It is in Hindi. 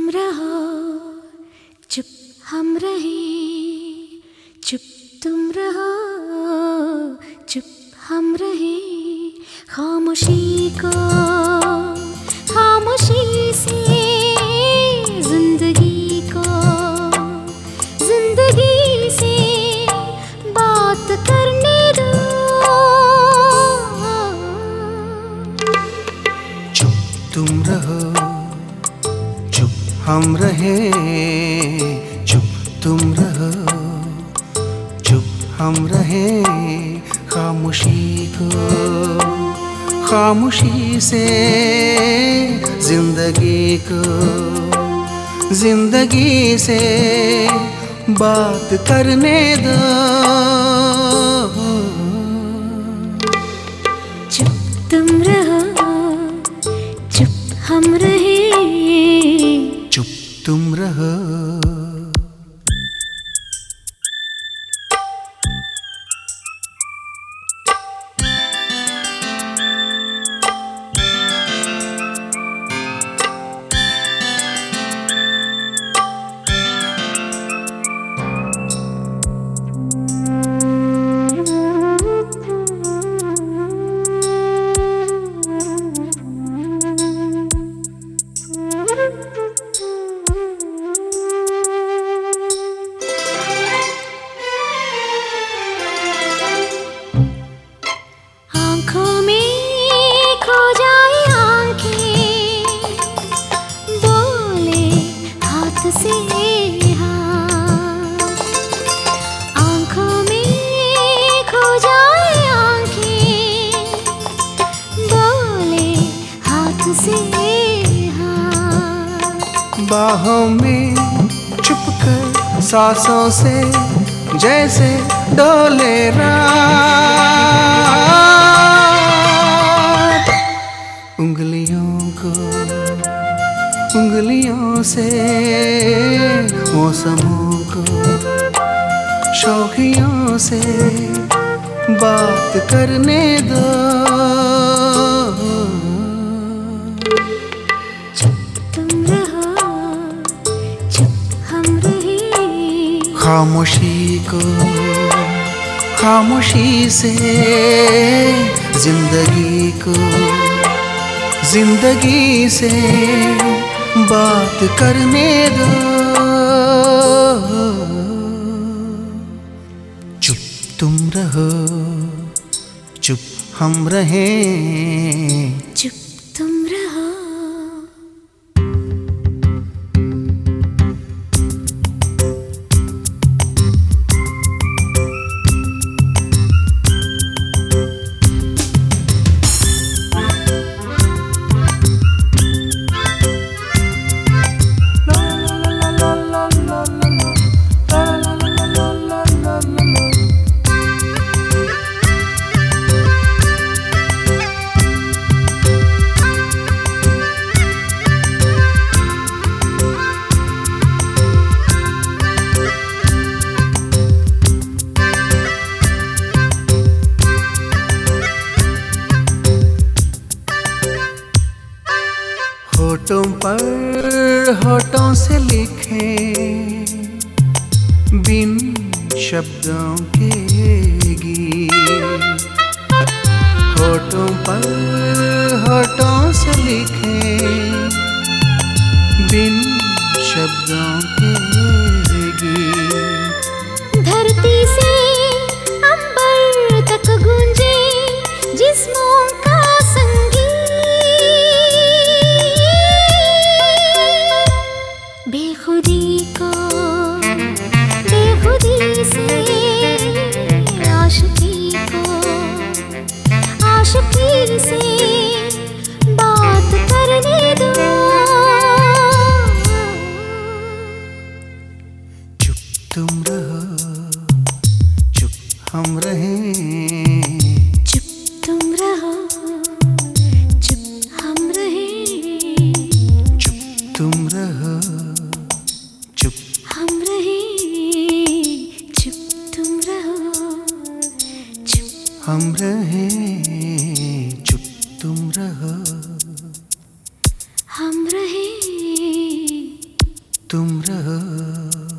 रहो, चुप हम रहे, चुप तुम रहो, चुप हम रहे। खामोशी को खामोशी से जिंदगी को जिंदगी से बात करने दो। चुप तुम रहो, चुप हम रहे, चुप तुम रहो, चुप हम रहे। खामोशी को खामोशी से जिंदगी को जिंदगी से बात करने दो। चुप तुम रहो, चुप हम रहे, चुप तुम रहो। आँखों में खो जाए आँखें, बोले हाथ से हाथ। आँखों में खो जाए आँखें, बोले हाथ से हाथ। बाहों में छुपकर सांसों से जैसे डोले रात। उंगलियों से मौसमों को शौकियों से बात करने दो। चुप तुम रहो, चुप हम रहे, खामोशी को खामोशी से जिंदगी को जिंदगी से बात करने दो। चुप तुम रहो, चुप हम रहे, चुप तुम रहो। होठों पर होठों से लिखे बिन शब्दों के गीत। होठों पर होठों से लिखे बिन शब्दों के गीत। धरती से अंबर तक गूंजे जिस्मों का संगीत। बेखुदी को बेखुदी से आशिकी को आशिकी से बात करने दो। चुप तुम रहो, चुप हम रहे, चुप तुम रहो, चुप हम रहे, चुप तुम रहो, चुप हम रहे, चुप तुम रहो, चुप हम रहे, चुप तुम रहो। हम रहे। तुम रहो।